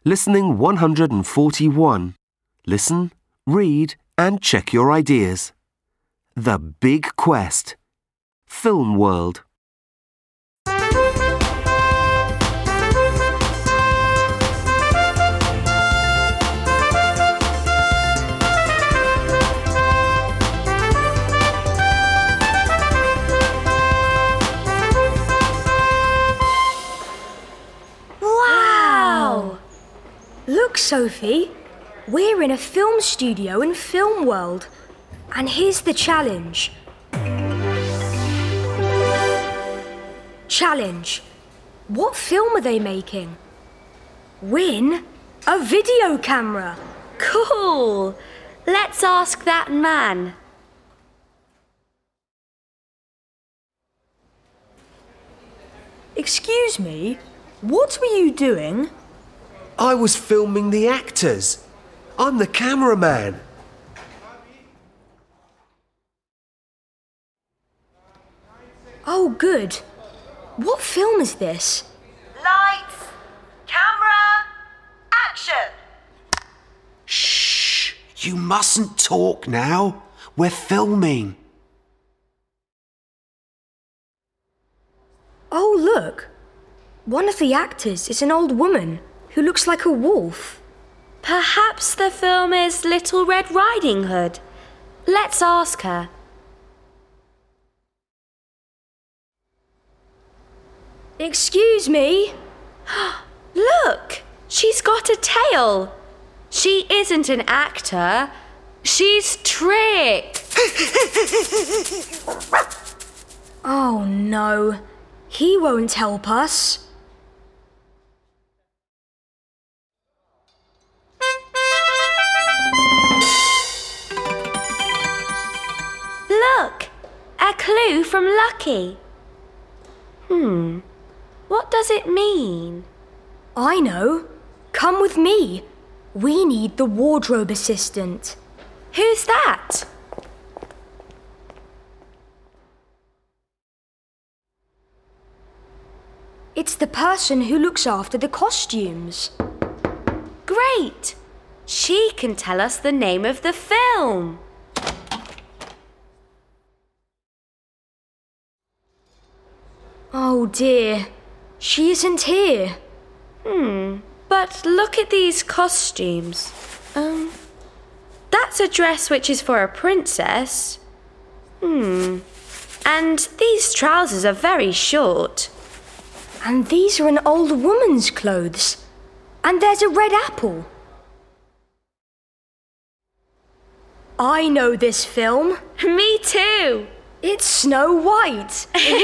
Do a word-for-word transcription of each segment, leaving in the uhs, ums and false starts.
Listening one hundred forty-one. Listen, read, and check your ideas. The Big Quest. Film World. Look, Sophie, we're in a film studio in Film World. And here's the challenge. Challenge. What film are they making? Win a video camera. Cool. Let's ask that man. Excuse me, what were you doing? I was filming the actors. I'm the cameraman. Oh, good. What film is this? Lights, camera, action! Shh! You mustn't talk now. We're filming. Oh, look. One of the actors is an old woman who looks like a wolf. Perhaps the film is Little Red Riding Hood. Let's ask her. Excuse me? Look, she's got a tail. She isn't an actor. She's Trick. Oh no, he won't help us. Look, a clue from Lucky. Hmm, what does it mean? I know. Come with me. We need the wardrobe assistant. Who's that? It's the person who looks after the costumes. Great! She can tell us the name of the film. Oh dear, she isn't here. Hmm, but look at these costumes. Um, that's a dress which is for a princess. Hmm, and these trousers are very short. And these are an old woman's clothes. And there's a red apple. I know this film. Me too. It's Snow White.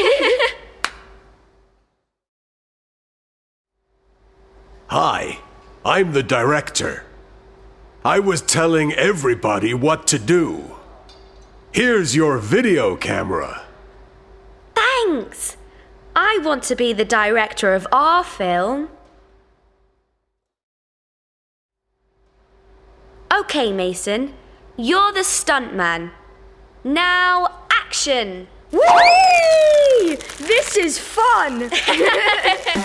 Hi, I'm the director. I was telling everybody what to do. Here's your video camera. Thanks. I want to be the director of our film. Okay, Mason, you're the stuntman. Now, action! Whee! This is fun!